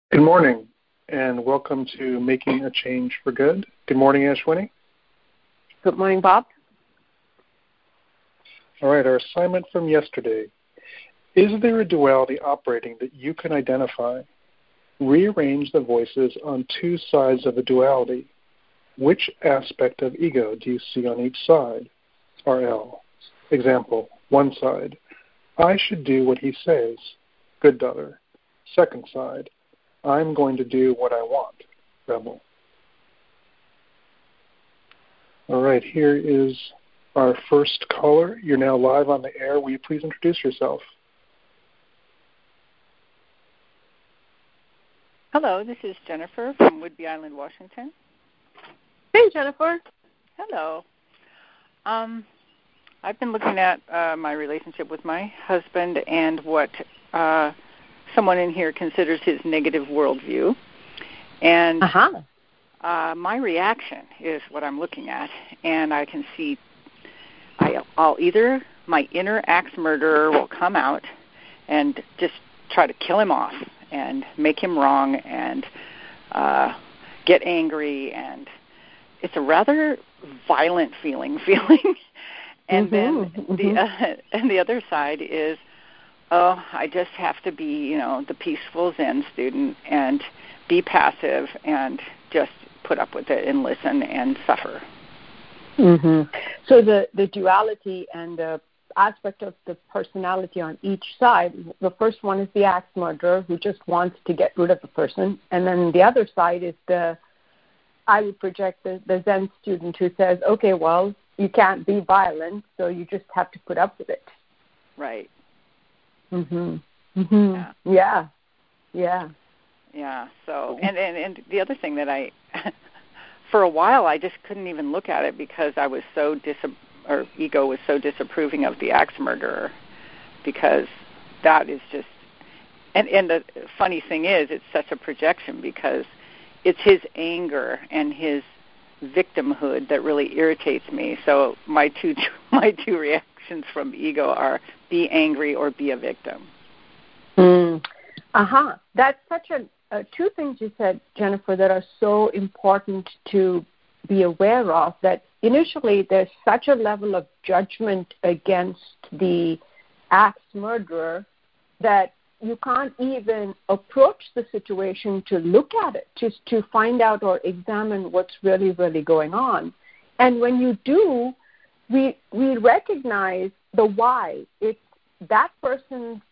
Good morning, and welcome to Making a Change for Good. Good morning, Ashwini. Good morning, Bob. All right, our assignment from yesterday. Is there a duality operating that you can identify? Rearrange the voices on two sides of a duality. Which aspect of ego do you see on each side? RL. Example, one side. I should do what he says. Good daughter. Second side. I'm going to do what I want. Rebel. All right, here is our first caller. You're now live on the air. Will you please introduce yourself? Hello, this is Jennifer from Whidbey Island, Washington. Hey, Jennifer. Hello. I've been looking at my relationship with my husband and what someone in here considers his negative worldview. And my reaction is what I'm looking at. And I can see I'll either, my inner axe murderer will come out and just try to kill him off and make him wrong and get angry. And it's a rather violent feeling. And then the other side is, I just have to be, the peaceful Zen student and be passive and just put up with it and listen and suffer. Mm-hmm. So the duality and the aspect of the personality on each side, the first one is the axe murderer who just wants to get rid of the person. And then the other side is I would project the Zen student who says, okay, well, you can't be violent, so you just have to put up with it. Right. Mhm. Yeah. Yeah. So, and the other thing that for a while, I just couldn't even look at it because I was ego was so disapproving of the axe murderer, because that is just, and the funny thing is, it's such a projection because it's his anger and his victimhood that really irritates me. So my two reactions from ego are be angry or be a victim. That's such two things you said, Jennifer, that are so important to be aware of, that initially there's such a level of judgment against the axe murderer that you can't even approach the situation to look at it, just to find out or examine what's really, really going on. And when you do, we recognize the why. It's that person's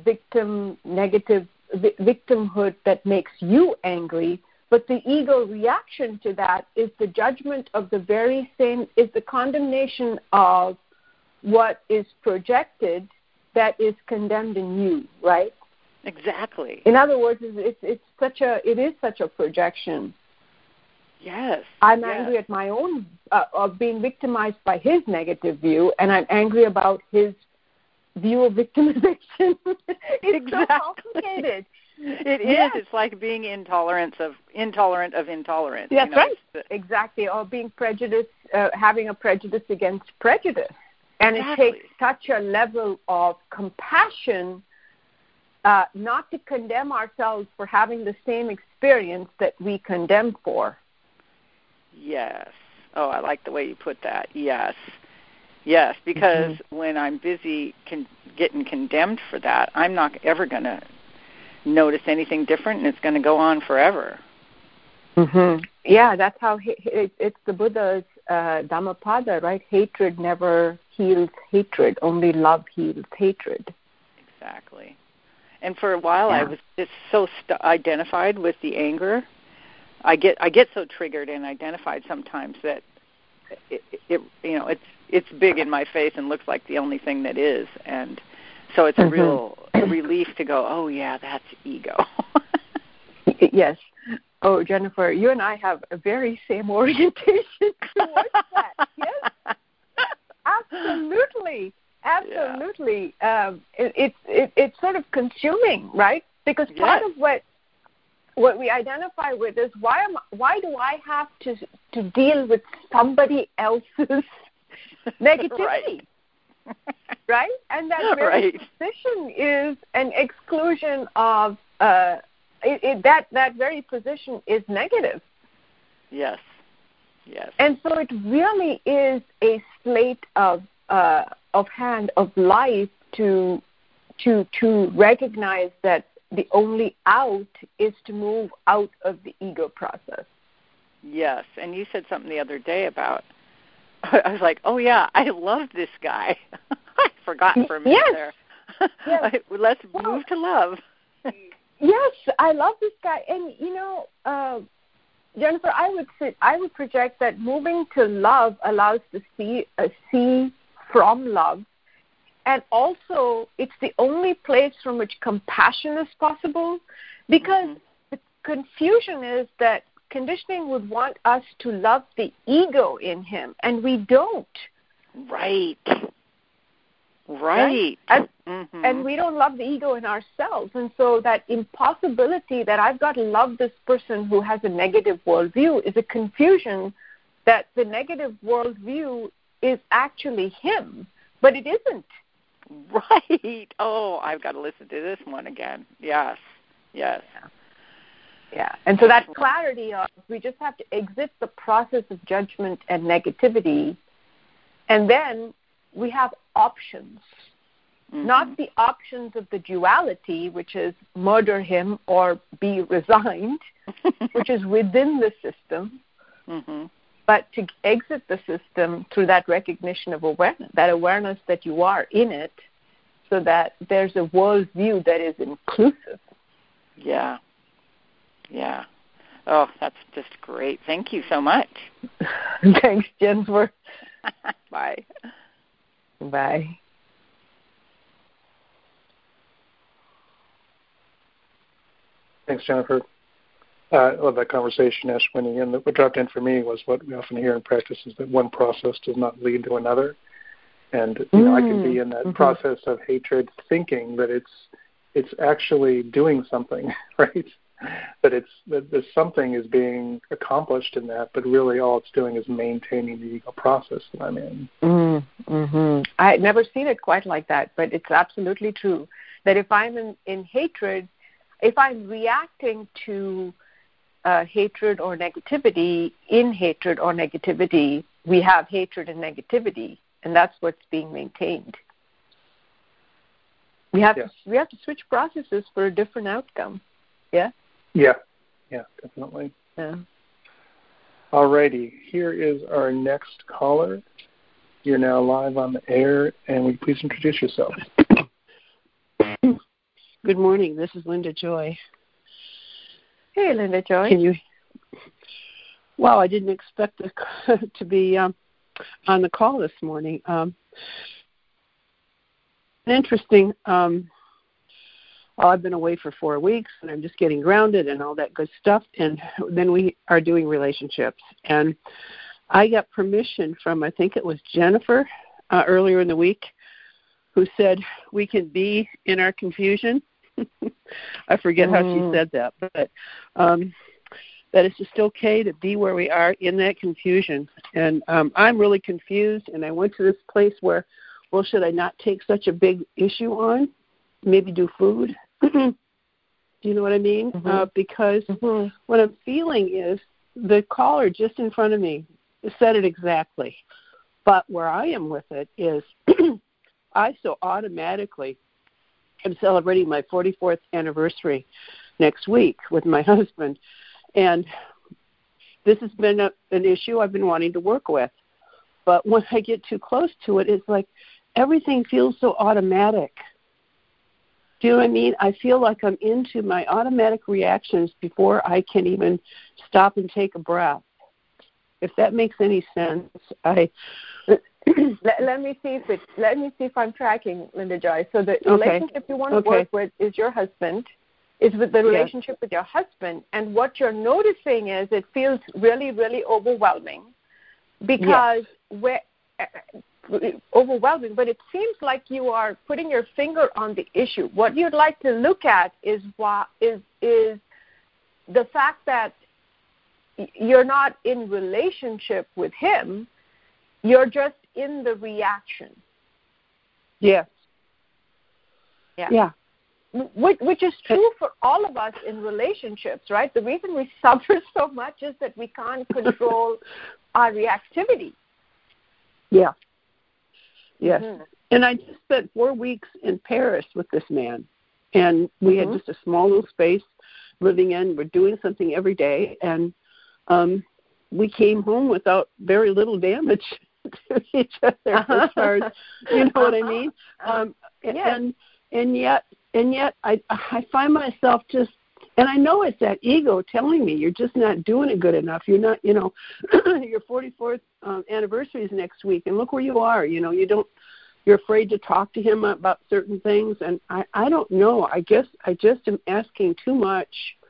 victimhood that makes you angry, but the ego reaction to that is the judgment of the very same, is the condemnation of what is projected that is condemned in you, right? Exactly. In other words, it is such a projection. Yes. I'm angry at my own of being victimized by his negative view, and I'm angry about his view of victimization. It's so complicated. It is. It's like being intolerant of intolerance. That's right. Exactly. Or being prejudiced, having a prejudice against prejudice. And it takes such a level of compassion not to condemn ourselves for having the same experience that we condemn for. Yes. Oh, I like the way you put that. Yes, because when I'm busy getting condemned for that, I'm not ever going to notice anything different, and it's going to go on forever. Yeah, that's how it's the Buddha's Dhammapada, right? Hatred never heals hatred. Only love heals hatred. Exactly. And for a while, I was just so identified with the anger. I get so triggered and identified sometimes that it's big in my face and looks like the only thing that is. And so it's a real relief to go, oh yeah, that's ego. Yes. Oh, Jennifer, you and I have a very same orientation towards that. Yes. Absolutely. Yeah. It's sort of consuming, right? Because part of what we identify with is why do I have to deal with somebody else's negativity? Right? And that very position is an exclusion of that very position is negative. Yes. Yes. And so it really is a slate of hand of life to recognize that the only out is to move out of the ego process. Yes, and you said something the other day about, I was like, oh yeah, I love this guy. I forgot for a minute there. Yes. Let's move to love. Yes, I love this guy. And, Jennifer, I would project that moving to love allows to see from love. And also, it's the only place from which compassion is possible, because the confusion is that conditioning would want us to love the ego in him, and we don't. Right. And we don't love the ego in ourselves. And so that impossibility that I've got to love this person who has a negative worldview is a confusion that the negative worldview is actually him, but it isn't. Right. Oh, I've got to listen to this one again. Yes. Yeah. And so that clarity of we just have to exit the process of judgment and negativity, and then we have options. Not the options of the duality, which is murder him or be resigned, which is within the system, but to exit the system through that recognition of awareness, that awareness that you are in it, so that there's a worldview that is inclusive. Yeah. Oh, that's just great. Thank you so much. Thanks, Jennifer. Bye. Bye. Thanks, Jennifer. I love that conversation, Ashwini. And what dropped in for me was what we often hear in practice is that one process does not lead to another. And I can be in that process of hatred, thinking that it's actually doing something, right? That that something is being accomplished in that, but really all it's doing is maintaining the ego process that I'm in. I had never seen it quite like that, but it's absolutely true. That if I'm in hatred, if I'm reacting to hatred or negativity, in hatred or negativity, we have hatred and negativity, and that's what's being maintained. We have to switch processes for a different outcome. Yeah? Yeah, definitely. Yeah. All righty. Here is our next caller. You're now live on the air, and will you please introduce yourself? Good morning. This is Linda Joy. Hey, Linda Joy. Wow, I didn't expect to be on the call this morning. Interesting. I've been away for 4 weeks, and I'm just getting grounded and all that good stuff. And then we are doing relationships. And I got permission from, I think it was Jennifer, earlier in the week, who said we can be in our confusion. I forget how she said that, but that it's just okay to be where we are in that confusion. And I'm really confused, and I went to this place where, well, should I not take such a big issue on? Maybe do food? Do you know what I mean? Because what I'm feeling is the caller just in front of me said it exactly. But where I am with it is I so automatically am celebrating my 44th anniversary next week with my husband. And this has been an issue I've been wanting to work with. But when I get too close to it, it's like everything feels so automatic. Do you know what I mean? I feel like I'm into my automatic reactions before I can even stop and take a breath. If that makes any sense, Let me see if I'm tracking, Linda Joy. So the relationship you want to work with is your husband, is with the relationship with your husband, and what you're noticing is it feels really, really overwhelming because overwhelming, but it seems like you are putting your finger on the issue. What you'd like to look at is the fact that you're not in relationship with him, you're just in the reaction. Yes. Yeah. which is true for all of us in relationships, right? The reason we suffer so much is that we can't control our reactivity. Yeah. Yes. Mm-hmm. And I just spent 4 weeks in Paris with this man, and we had just a small little space living in. We're doing something every day, and we came home without very little damage to each other as far as, you know what I mean? And yet I find myself just, and I know it's that ego telling me you're just not doing it good enough. You're not, you know, your 44th anniversary is next week, and look where you are. You know, you're afraid to talk to him about certain things, and I don't know. I guess I just am asking too much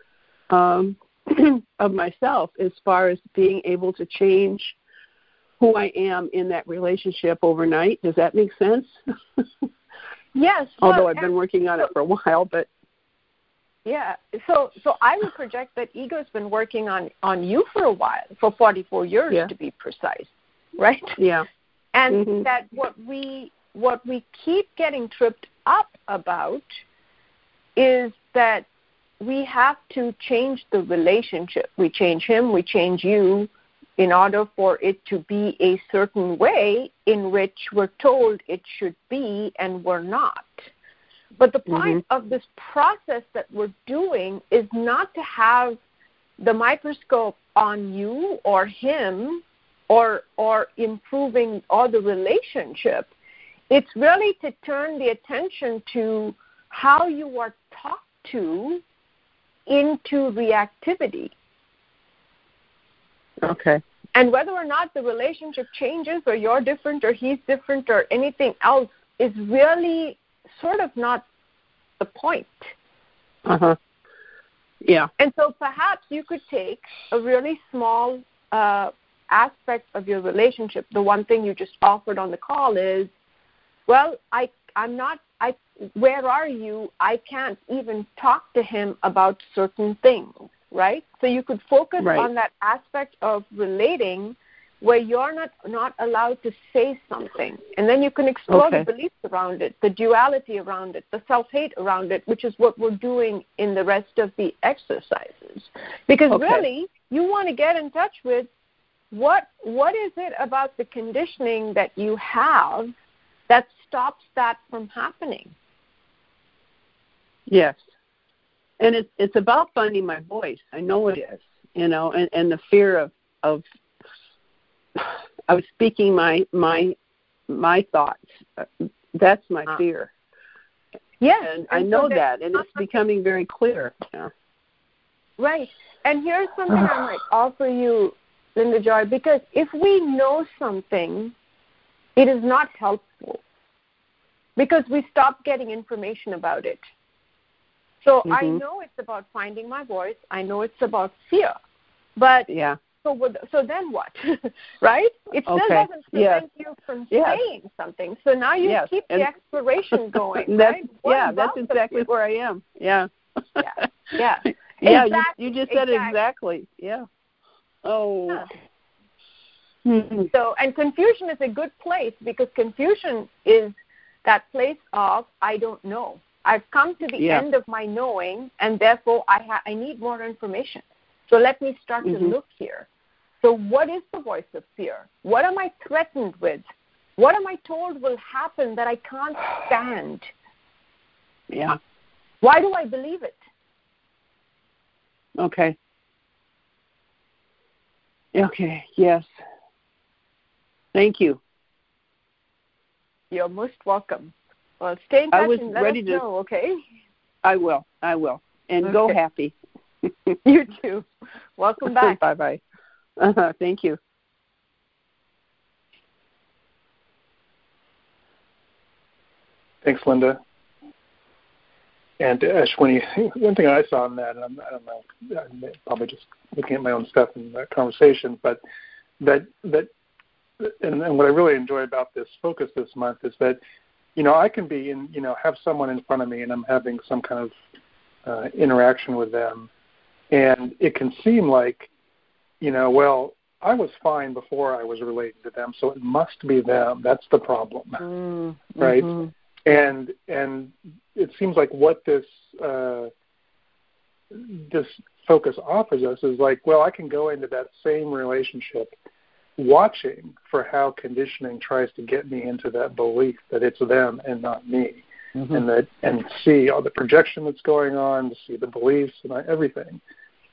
of myself as far as being able to change who I am in that relationship overnight. Does that make sense? Yes. Although I've been working on it for a while, but yeah. So I would project that ego's been working on you for a while, for 44 years to be precise, right? Yeah. And that what we keep getting tripped up about is that we have to change the relationship. We change him, we change you, in order for it to be a certain way in which we're told it should be and we're not. But the point of this process that we're doing is not to have the microscope on you or him or improving or the relationship. It's really to turn the attention to how you are talked to into reactivity. Okay. And whether or not the relationship changes or you're different or he's different or anything else is really sort of not the point. Yeah. And so perhaps you could take a really small aspect of your relationship. The one thing you just offered on the call is, well, where are you? I can't even talk to him about certain things. Right? So you could focus on that aspect of relating where you're not allowed to say something. And then you can explore the beliefs around it, the duality around it, the self-hate around it, which is what we're doing in the rest of the exercises. Because really, you want to get in touch with what is it about the conditioning that you have that stops that from happening? Yes. And it's about finding my voice. I know it is, you know, and the fear of speaking my thoughts. That's my fear. Yes. And I know that, and it's becoming very clear. Yeah. Right. And here's something I might offer you, Linda Joy, because if we know something, it is not helpful because we stop getting information about it. So I know it's about finding my voice. I know it's about fear. But so then what? Right? It still doesn't prevent you from saying something. So now you keep the exploration going, right? That's exactly where I am. Yeah. Yeah. Exactly. You just said it exactly. Yeah. Oh. Yeah. So, and confusion is a good place because confusion is that place of I don't know. I've come to the end of my knowing, and therefore I need more information. So let me start to look here. So what is the voice of fear? What am I threatened with? What am I told will happen that I can't stand? Yeah. Why do I believe it? Okay. Okay, yes. Thank you. You're most welcome. Well, stay in touch and let us know, okay? I will. And go happy. You too. Welcome back. Bye-bye. Thank you. Thanks, Linda. And Ashwini, one thing I saw in that, and I don't know, I'm probably just looking at my own stuff in that conversation, but and what I really enjoy about this focus this month is that, you know, I can be in, you know, have someone in front of me and I'm having some kind of interaction with them, and it can seem like, you know, well, I was fine before I was relating to them, so it must be them. That's the problem, right? And it seems like what this focus offers us is like, well, I can go into that same relationship watching for how conditioning tries to get me into that belief that it's them and not me, and see all the projection that's going on, to see the beliefs and everything.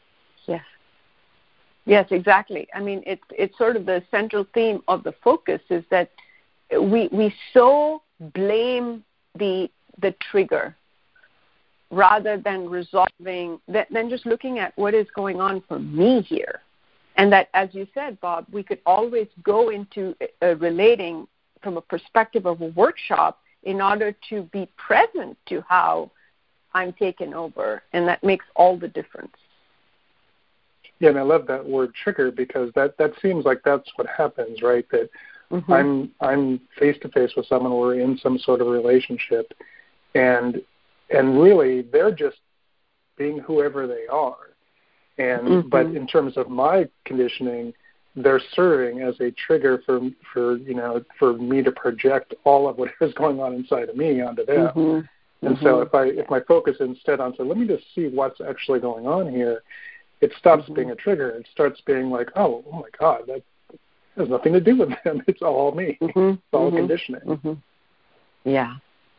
Yes, exactly. I mean, it's sort of the central theme of the focus is that we so blame the trigger rather than resolving, than just looking at what is going on for me here. And that, as you said, Bob, we could always go into relating from a perspective of a workshop in order to be present to how I'm taken over, and that makes all the difference. Yeah, and I love that word trigger, because that seems like that's what happens, right? That I'm face to face with someone, we're in some sort of relationship, and really they're just being whoever they are. And but in terms of my conditioning, they're serving as a trigger for me to project all of what is going on inside of me onto them. And so if my focus instead on, so let me just see what's actually going on here, it stops being a trigger. It starts being like, oh my God, that has nothing to do with them. It's all me. It's all conditioning. Yeah.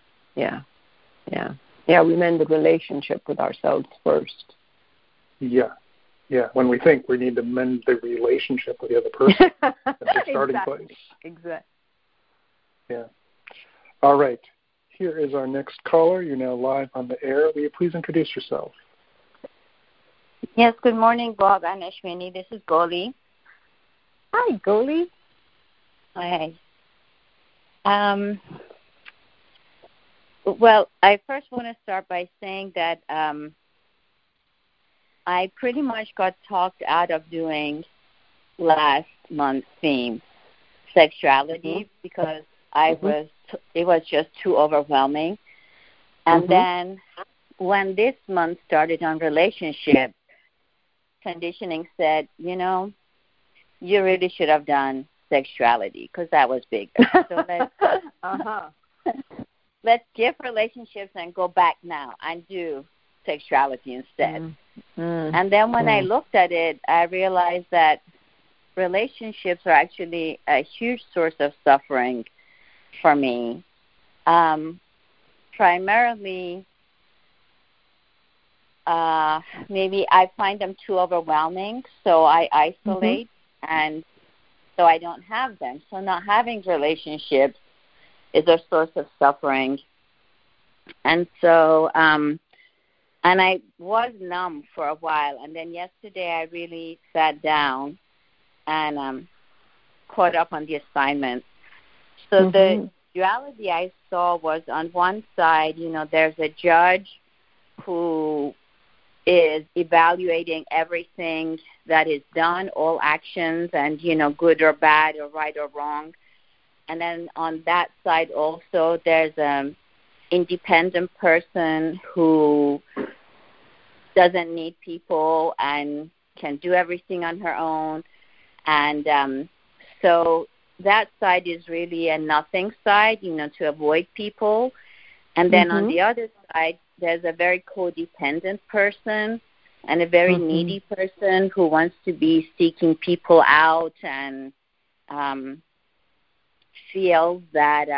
We mend the relationship with ourselves first. Yeah. When we think we need to mend the relationship with the other person, that's the starting place. Exactly. Yeah. All right. Here is our next caller. You're now live on the air. Will you please introduce yourself? Yes, good morning, Bob and Ashwini. This is Goli. Hi, Goli. Hi. Well, I first want to start by saying that I pretty much got talked out of doing last month's theme, sexuality, because it was just too overwhelming. And then when this month started on relationship, conditioning said, you really should have done sexuality, because that was bigger. So let's skip relationships and go back now and do sexuality instead. And then when I looked at it, I realized that relationships are actually a huge source of suffering for me. Primarily, maybe I find them too overwhelming, so I isolate, and so I don't have them. So not having relationships is a source of suffering. And so, and I was numb for a while, and then yesterday I really sat down and caught up on the assignment. So the duality I saw was, on one side, there's a judge who is evaluating everything that is done, all actions, and, good or bad or right or wrong. And then on that side also, there's an independent person who doesn't need people and can do everything on her own. And so that side is really a nothing side, to avoid people. And then on the other side, there's a very codependent person and a very needy person who wants to be seeking people out and feels that,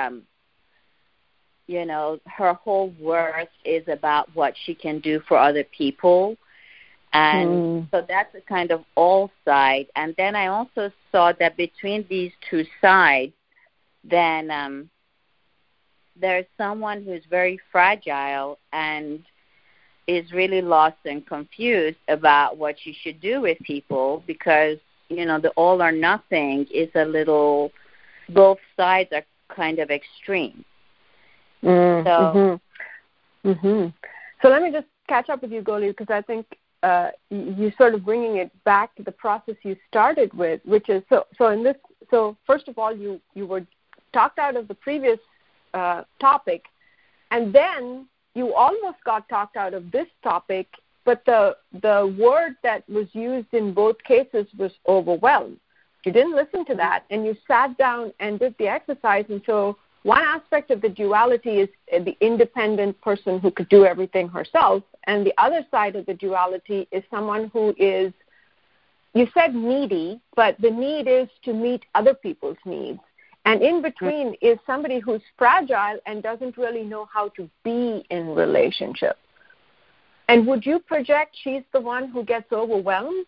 her whole worth is about what she can do for other people. And so that's a kind of all side. And then I also saw that between these two sides, then there's someone who's very fragile and is really lost and confused about what she should do with people, because, the all or nothing is a little, both sides are kind of extreme. So let me just catch up with you, Goli, because I think you sort of bringing it back to the process you started with, which is, so first of all, you were talked out of the previous topic, and then you almost got talked out of this topic, but the word that was used in both cases was overwhelmed. You didn't listen to that, and you sat down and did the exercise, and so one aspect of the duality is the independent person who could do everything herself, and the other side of the duality is someone who is, you said needy, but the need is to meet other people's needs. And in between is somebody who's fragile and doesn't really know how to be in relationship. And would you project she's the one who gets overwhelmed?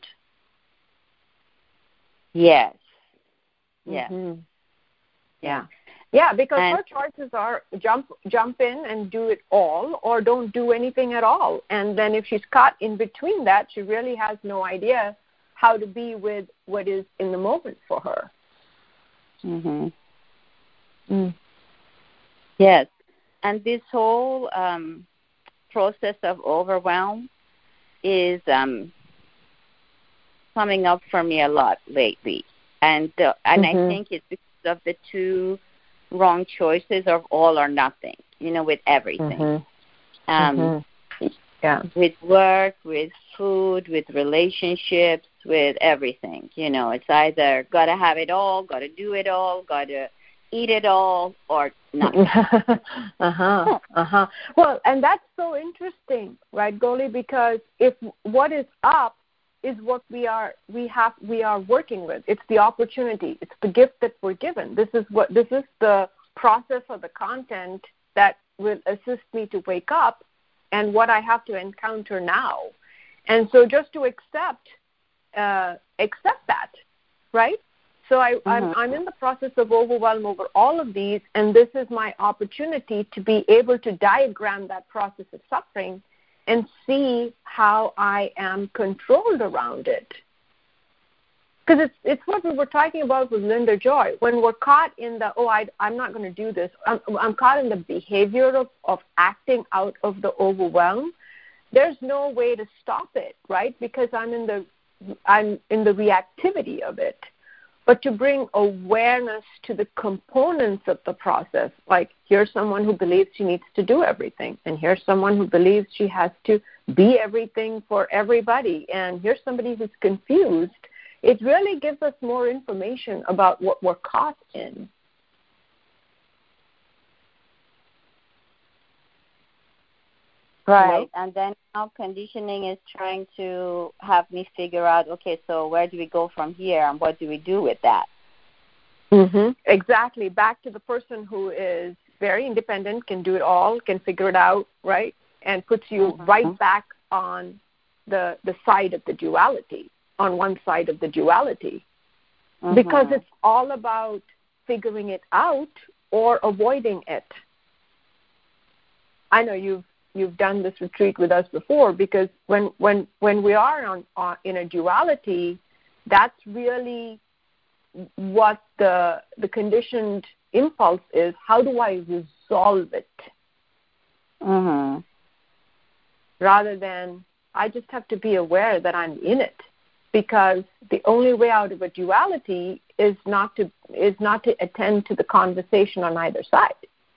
Yes. Yes. Mm-hmm. Yeah. Yeah, because her choices are jump in and do it all, or don't do anything at all. And then if she's caught in between that, she really has no idea how to be with what is in the moment for her. Mm-hmm. Mm. Yes. And this whole process of overwhelm is coming up for me a lot lately. And I think it's because of the two wrong choices of all or nothing, with everything. Yeah. With work, with food, with relationships, with everything. It's either got to have it all, got to do it all, got to eat it all, or nothing. Well, and that's so interesting, right, Goli? Because if what is up is what we are working with. It's the opportunity. It's the gift that we're given. This is the process or the content that will assist me to wake up and what I have to encounter now. And so just to accept that, right? So I'm in the process of overwhelm over all of these, and this is my opportunity to be able to diagram that process of suffering and see how I am controlled around it. Because it's what we were talking about with Linda Joy. When we're caught in the, I'm not going to do this, I'm caught in the behavior of acting out of the overwhelm, there's no way to stop it, right? Because I'm in the reactivity of it. But to bring awareness to the components of the process, like here's someone who believes she needs to do everything, and here's someone who believes she has to be everything for everybody, and here's somebody who's confused, it really gives us more information about what we're caught in. Right, and then now conditioning is trying to have me figure out, okay, so where do we go from here, and what do we do with that? Exactly. Back to the person who is very independent, can do it all, can figure it out, right, and puts you right back on the side of the duality, on one side of the duality, because it's all about figuring it out or avoiding it. I know you've done this retreat with us before, because when we are in a duality, that's really what the conditioned impulse is. How do I resolve it? Rather than I just have to be aware that I'm in it, because the only way out of a duality is not to attend to the conversation on either side.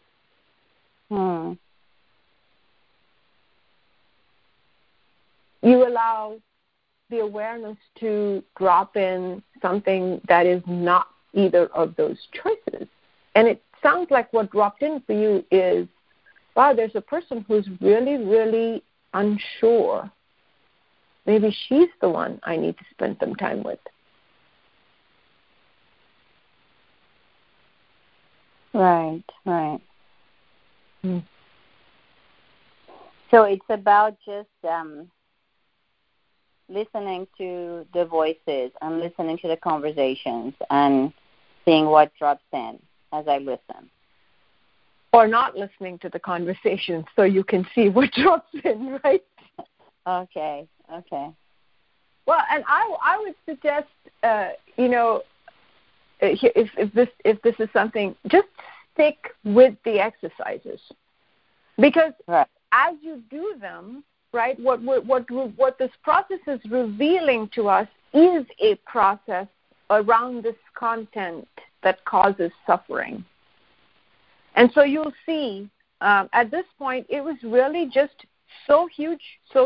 You allow the awareness to drop in something that is not either of those choices. And it sounds like what dropped in for you is, wow, there's a person who's really, really unsure. Maybe she's the one I need to spend some time with. Right. So it's about just listening to the voices and listening to the conversations and seeing what drops in as I listen. Or not listening to the conversations so you can see what drops in, right? Okay. Well, and I would suggest, if this is something, just stick with the exercises, because as you do them, right, what this process is revealing to us is a process around this content that causes suffering. And so you'll see, at this point, it was really just so huge,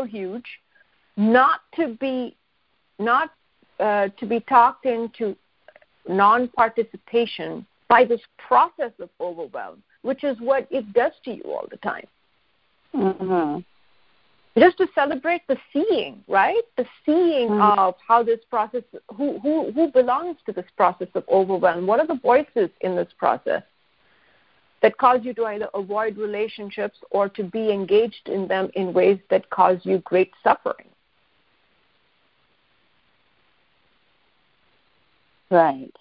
not to be talked into non-participation by this process of overwhelm, which is what it does to you all the time. Mm-hmm. Just to celebrate the seeing, right? The seeing of how this process, who belongs to this process of overwhelm? What are the voices in this process that cause you to either avoid relationships or to be engaged in them in ways that cause you great suffering? Right.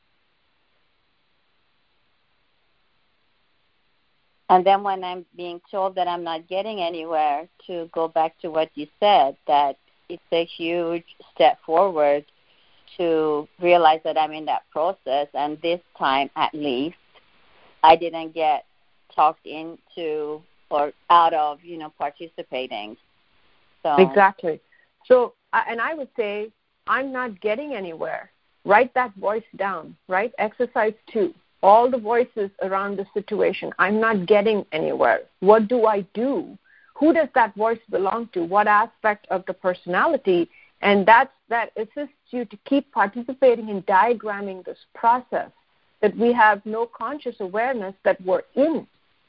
And then when I'm being told that I'm not getting anywhere, to go back to what you said, that it's a huge step forward to realize that I'm in that process. And this time, at least, I didn't get talked into or out of, participating. So Exactly. So, and I would say, I'm not getting anywhere. Write that voice down, right? Exercise 2. All the voices around the situation. I'm not getting anywhere. What do I do? Who does that voice belong to? What aspect of the personality? And that assists you to keep participating in diagramming this process that we have no conscious awareness that we're in.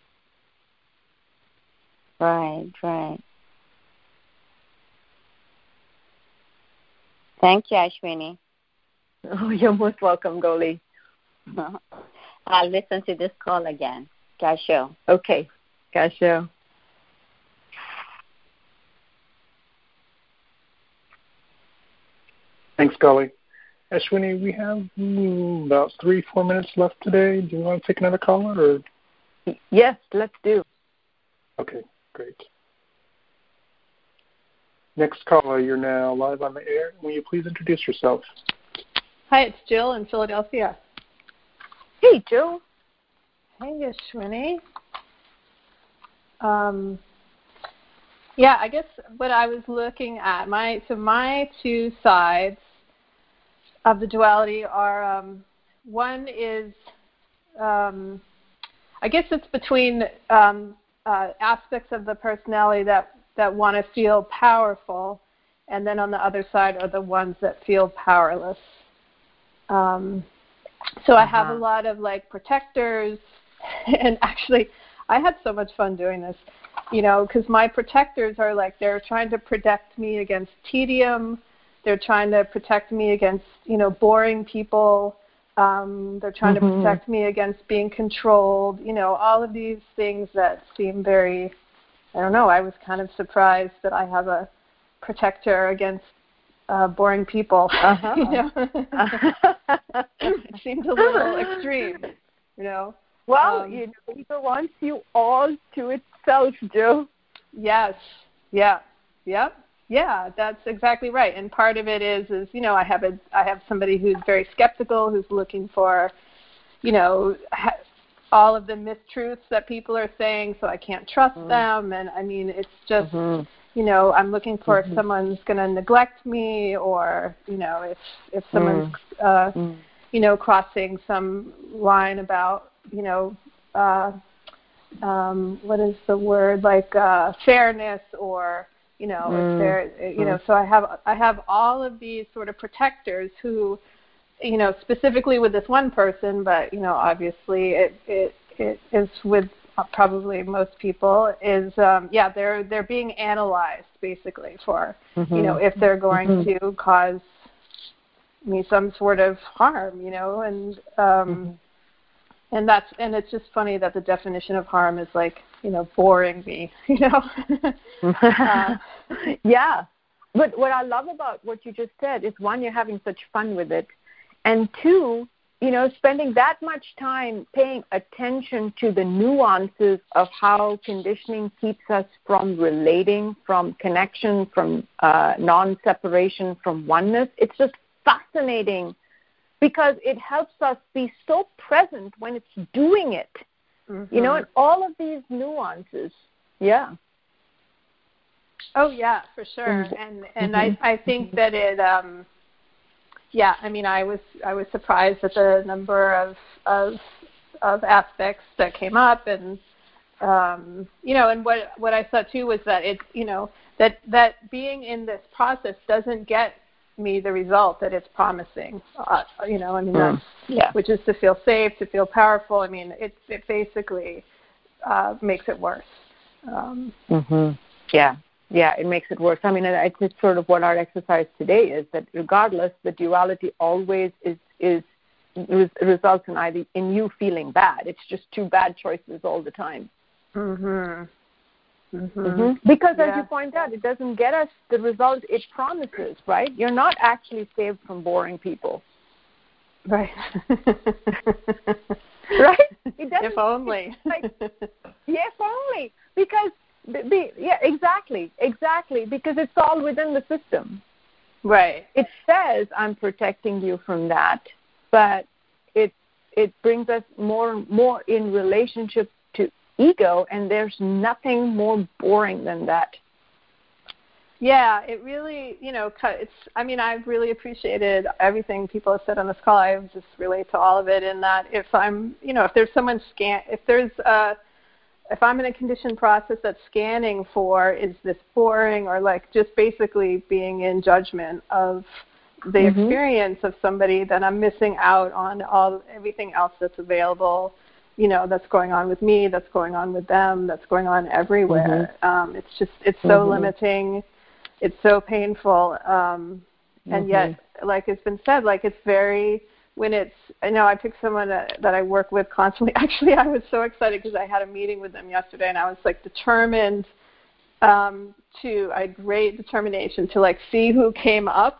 Right, right. Thank you, Ashwini. Oh, you're most welcome, Goli. I'll listen to this call again. Gasho. Okay. Gasho. Thanks, Goli. Ashwini, we have about 3-4 minutes left today. Do you want to take another caller? Or? Yes, let's do. Okay, great. Next caller, you're now live on the air. Will you please introduce yourself? Hi, it's Jill in Philadelphia. Hey, Jill. Hey, Ashwini. I guess what I was looking at, my two sides of the duality are, one is, I guess it's between aspects of the personality that want to feel powerful, and then on the other side are the ones that feel powerless. So I have a lot of protectors, and actually I had so much fun doing this, because my protectors are they're trying to protect me against tedium. They're trying to protect me against, boring people. They're trying to protect me against being controlled, all of these things that seem very, I don't know, I was kind of surprised that I have a protector against boring people. It seemed a little extreme, Well, ego wants you all to itself, Joe. Yes. Yeah. Yep. Yeah, that's exactly right. And part of it is I have somebody who's very skeptical, who's looking for, all of the mistruths that people are saying, so I can't trust them. And I mean, it's just, I'm looking for if someone's going to neglect me, or, if someone's, crossing some line about, what is the word, fairness, or, if they're, so I have all of these sort of protectors who, specifically with this one person, but, obviously it is with probably most people, is, they're being analyzed basically for, if they're going to cause me some sort of harm, and it's just funny that the definition of harm is boring me, Yeah. But what I love about what you just said is, one, you're having such fun with it, and two, spending that much time paying attention to the nuances of how conditioning keeps us from relating, from connection, from non-separation, from oneness. It's just fascinating because it helps us be so present when it's doing it, and all of these nuances. Yeah. Oh, yeah, for sure. And I think that it, I was surprised at the number of aspects that came up, and and what I thought too was that it's that being in this process doesn't get me the result that it's promising. Which is to feel safe, to feel powerful. I mean, it basically makes it worse. Yeah, it makes it worse. I mean, it's sort of what our exercise today is, that regardless, the duality always results in either in you feeling bad. It's just two bad choices all the time. Because as you point out, it doesn't get us the result it promises, right? You're not actually saved from boring people. Right. Right? It doesn't, if only. If only. Because, exactly. Because it's all within the system. Right. It says, I'm protecting you from that, but it brings us more in relationship to ego, and there's nothing more boring than that. Yeah, it really, I've really appreciated everything people have said on this call. I just relate to all of it in that if I'm, if there's someone if I'm in a conditioned process that's scanning for, is this boring, or like just basically being in judgment of the experience of somebody, then I'm missing out on everything else that's available, that's going on with me, that's going on with them, that's going on everywhere. It's so limiting. It's so painful. And yet, like it's been said, like it's very, I picked someone that I work with constantly. Actually, I was so excited because I had a meeting with them yesterday, and I was like determined I had great determination to like see who came up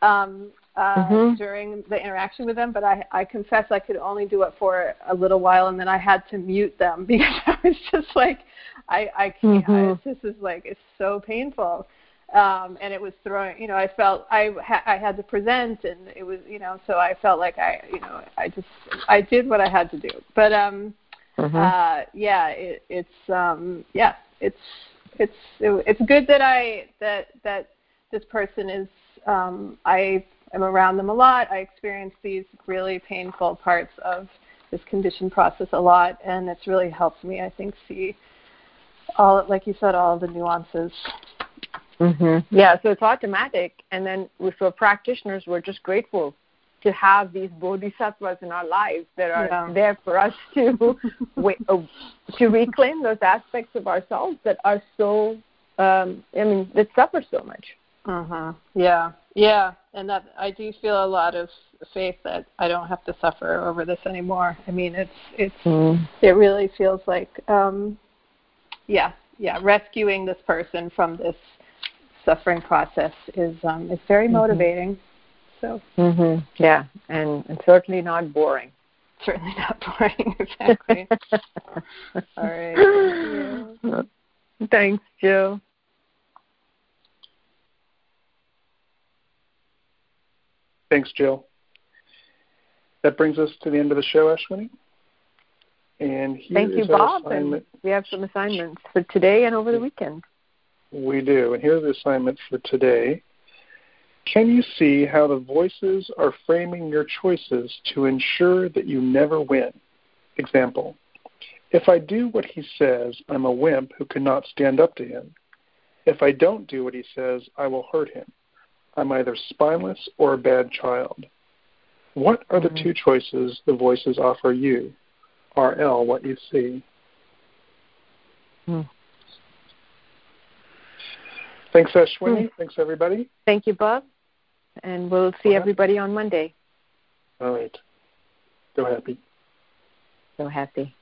during the interaction with them. But I confess I could only do it for a little while, and then I had to mute them because I was just like, I can't. This is like, it's so painful. And it was throwing, I felt I had to present, and it was, so I felt like I did what I had to do. But it's good that this person is. I am around them a lot. I experience these really painful parts of this conditioned process a lot, and it's really helped me, I think, see all, like you said, all the nuances. Yeah, so it's automatic, and then for practitioners, we're just grateful to have these bodhisattvas in our lives that are there for us to reclaim those aspects of ourselves that are so, that suffer so much. Yeah, and that I do feel a lot of faith that I don't have to suffer over this anymore. I mean, it really feels like, rescuing this person from this suffering process is very motivating. So yeah, and certainly not boring. Certainly not boring. Exactly. All right. Thanks, Jill. Thanks, Jill. That brings us to the end of the show, Ashwini. And thank you, Bob. And we have some assignments for today and over the weekend. We do. And here's the assignment for today. Can you see how the voices are framing your choices to ensure that you never win? Example, if I do what he says, I'm a wimp who cannot stand up to him. If I don't do what he says, I will hurt him. I'm either spineless or a bad child. What are the two choices the voices offer you? RL, what you see. Thanks, Ashwini. Thanks, everybody. Thank you, Bob. And we'll see everybody on Monday. All right. Go happy. So happy.